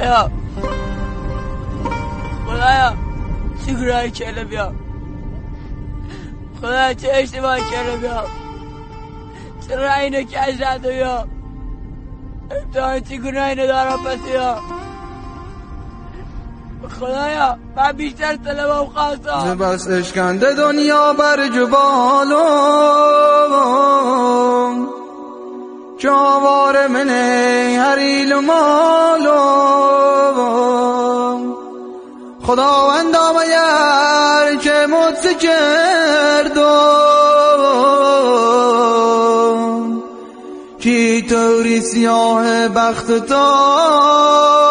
خدایا چه گناهی کرده بیا، خدایا چه اشتباهی کرده بیا، چرا اینو کش نده بیا، امتحان چه گناهی ندارم پس بیا. خدایا من بیشتر طلبم خواستم بس اشکنده دنیا بر جبالم جاوار منه هریل مالم خداوندا مگر که مدس کردم کی طوری سیاه بخت تا